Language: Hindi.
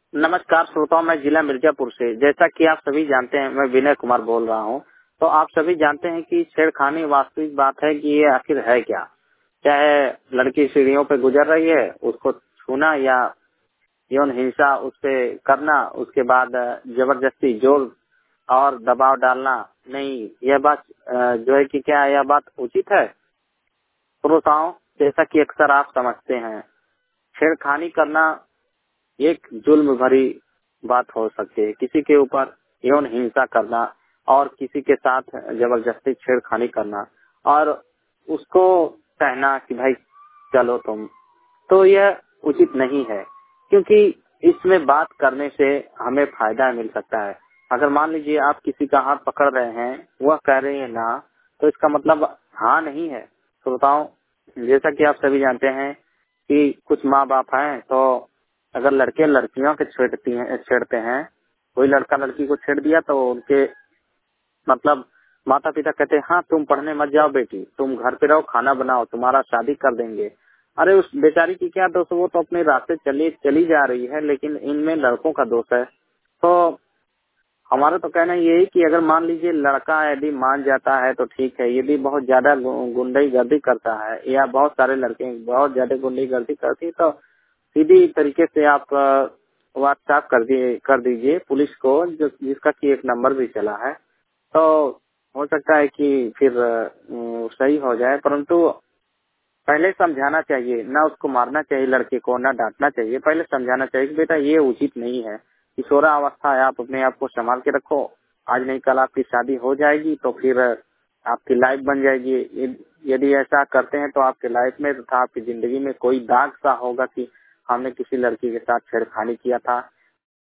नमस्कार श्रोताओं, मैं जिला मिर्जापुर से। जैसा कि आप सभी जानते हैं, मैं विनय कुमार बोल रहा हूं। तो आप सभी जानते हैं कि छेड़खानी वास्तविक बात है कि ये आखिर है क्या। चाहे लड़की सीढ़ियों पे गुजर रही है, उसको छूना या यौन हिंसा उस पे करना, उसके बाद जबरदस्ती जोर और दबाव डालना, नहीं, यह बात जो है कि क्या यह बात उचित है। श्रोताओं, जैसा कि अक्सर आप समझते हैं, छेड़खानी करना एक जुल्म भरी बात हो सकती है। किसी के ऊपर यौन हिंसा करना और किसी के साथ जबरदस्ती छेड़खानी करना और उसको कहना कि भाई चलो तुम, तो यह उचित नहीं है। क्योंकि इसमें बात करने से हमें फायदा मिल सकता है। अगर मान लीजिए आप किसी का हाथ पकड़ रहे हैं, वह कह रही है ना, तो इसका मतलब हाँ नहीं है। श्रोताओं, जैसा कि आप सभी जानते हैं कि कुछ माँ बाप हैं, तो अगर लड़के लड़कियों के छेड़ते हैं, कोई लड़का लड़की को छेड़ दिया तो उनके मतलब माता पिता कहते हैं हाँ तुम पढ़ने मत जाओ बेटी, तुम घर पे रहो, खाना बनाओ, तुम्हारा शादी कर देंगे। अरे उस बेचारी की क्या दोष, वो तो अपने रास्ते चली जा रही है, लेकिन इनमें लड़कों का दोष है। तो हमारा तो कहना यही कि अगर मान लीजिए लड़का यदि मान जाता है तो ठीक है, यदि बहुत ज्यादा गुंडागर्दी करता है या बहुत सारे लड़के बहुत ज्यादा गुंडागर्दी करती है, तो सीधी तरीके से आप व्हाट्सएप कर दीजिए पुलिस को, जिसका कि एक नंबर भी चला है। तो हो सकता है कि फिर सही हो जाए। परंतु पहले समझाना चाहिए, ना उसको मारना चाहिए, लड़के को ना डांटना चाहिए। पहले समझाना चाहिए कि बेटा ये उचित नहीं है, किशोरा अवस्था है, आप अपने आप को संभाल के रखो। आज नहीं कल आपकी शादी हो जाएगी, तो फिर आपकी लाइफ बन जाएगी। यदि ऐसा करते हैं तो आपके लाइफ में तथा आपकी जिंदगी में कोई दाग सा होगा कि हमने किसी लड़की के साथ छेड़खानी किया था।